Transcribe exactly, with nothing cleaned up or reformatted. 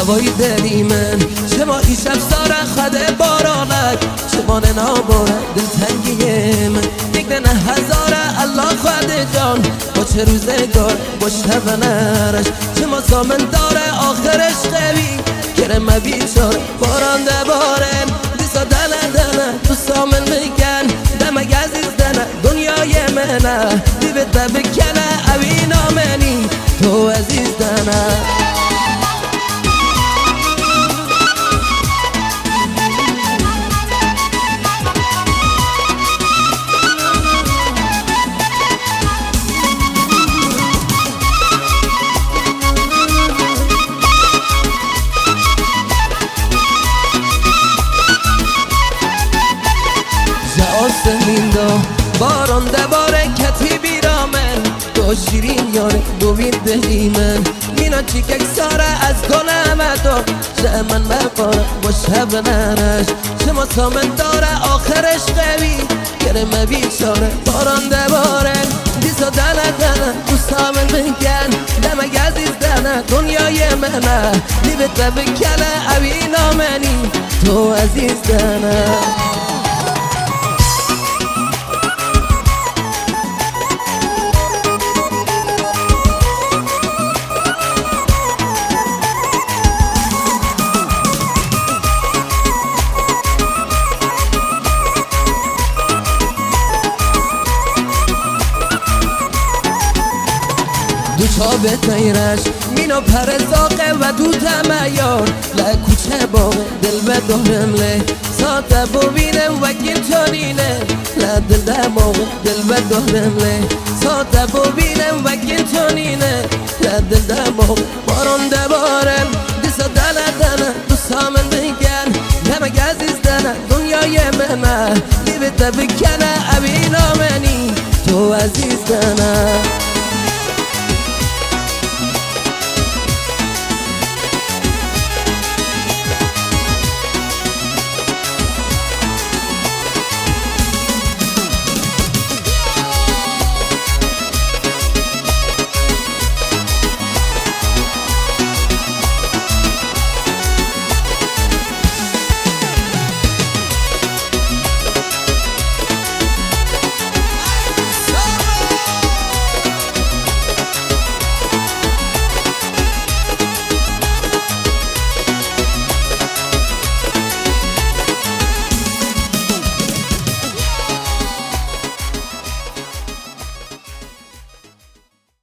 هوای دلی من شما ای شب ساره خده بارانک شما ناباره دلتنگی من یک دنه هزاره الله خواهد جان با چه روزگار با شب نرش شما سامن داره آخرش قوی کرم بیچاره باران دبارن دیسا دنه دنه تو سامن میگن دمگ عزیز دنه دنیای منه دیبت بکنه اوی نامنی تو عزیز دنه آسمین دا باران دباره کتی بیرامن تو شیرین یاره دوید دلی من مینا چیکک ساره از کنم ادو شمن مباره با شب نرش شما سامن داره آخرش قوی کرم بیچاره باران دباره دیسا دنه دنه تو سامن بگن دمگ عزیز دنه دنیای منه لیبت بکنه اوی نامنی تو عزیز دنه دو چابه تیرش مینا پرزاقه و دو تمیار لکوچه باقه دل به دارم له ساته ببینم و گلتانینه لدل دماغه دل به دارم له ساته ببینم و گلتانینه لدل دماغه باران دبارم دیسا دنه دنه دو سامن بگن دمگ عزیز دنه دنیای منه لیبت بکنه اوی نامنی تو عزیز دنه